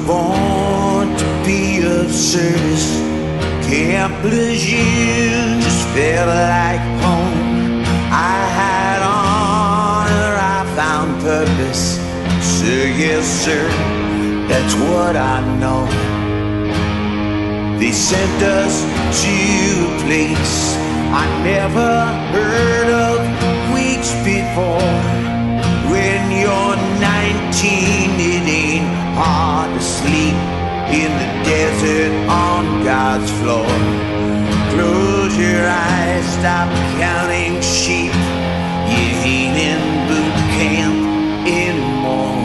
born to be of service. Camp Lejeune just felt like home. I had honor, I found purpose. Sir, yes sir, that's what I know. They sent us to a place I never heard of weeks before. When you're 19, it ain't hard to sleep in the desert on God's floor. Close your eyes, stop counting sheep. You ain't in boot camp anymore.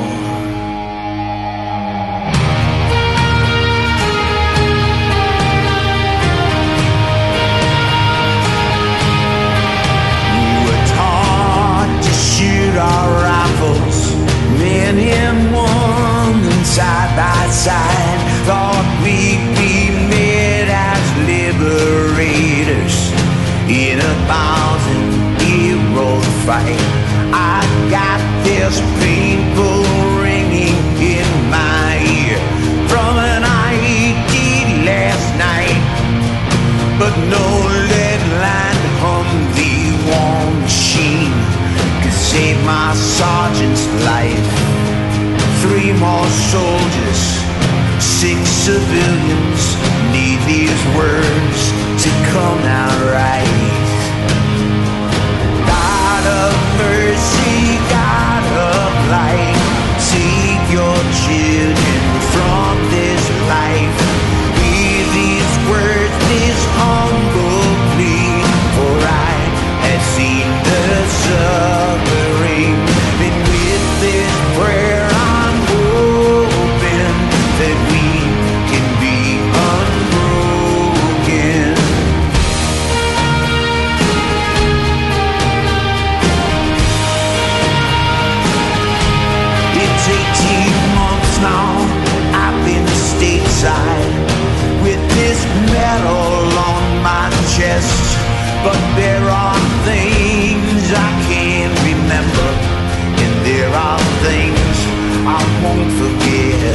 Shoot our rifles, men and women side by side. Thought we'd be met as liberators in a 1,000-year-old fight. I got this painful ringing in my ear from an ID last night, but no lead line Humvee war machine saved my sergeant's life. 3 more soldiers, 6 civilians need these words to come out right. God of mercy, God of light, save your children from this life. Hear these words, this humble plea, for I have seen the suffering. And with this prayer I'm hoping that we can be unbroken. It's 18 months now I've been stateside with this medal on my chest, but there are things I can't remember, and there are things I won't forget.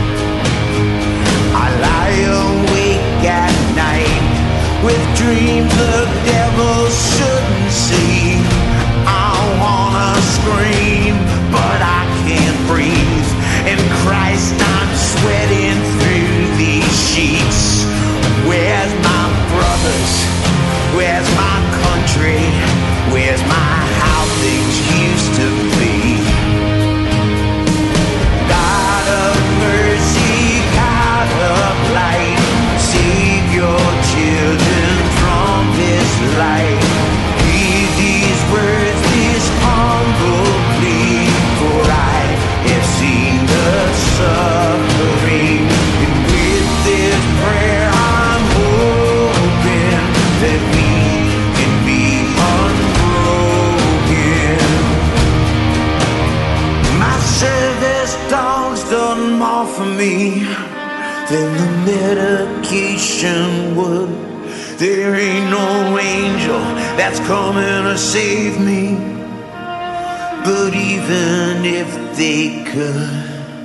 I lie awake at night with dreams the devil shouldn't see. I wanna scream, but I can't breathe. And Christ, I'm sweating through these sheets. Where's my brothers? Where's my country? Where's my how things used to be? God of mercy, God of light, save your children from this light. Hear these words, this humble plea, for I have seen the suffering. And with this prayer I'm hoping that we can be unbroken. My service dog's done more for me than the medication would. There ain't no angel that's coming to save me, but even if they could,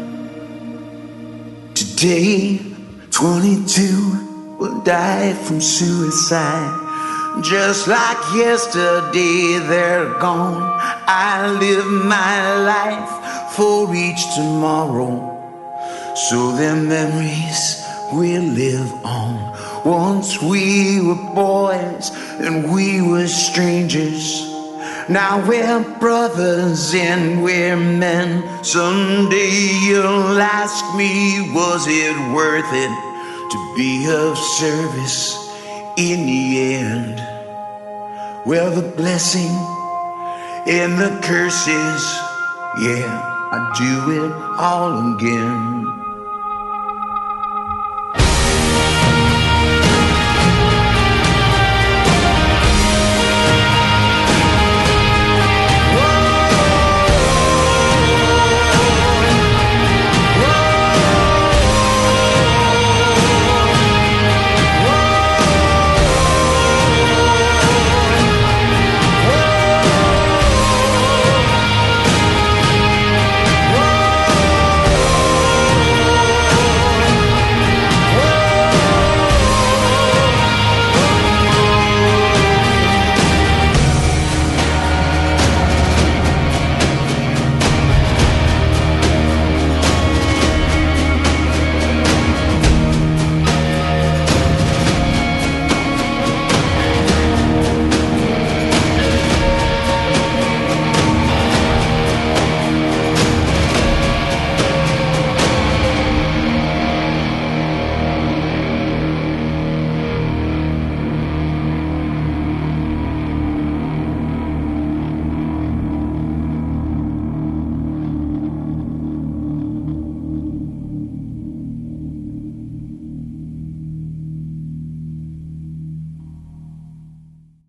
today 22 will die from suicide. Just like yesterday, they're gone. I live my life for each tomorrow, so their memories will live on. Once we were boys and we were strangers. Now we're brothers and we're men. Someday you'll ask me, was it worth it to be of service in the end? Well, the blessing and the curses, yeah, I do it all again.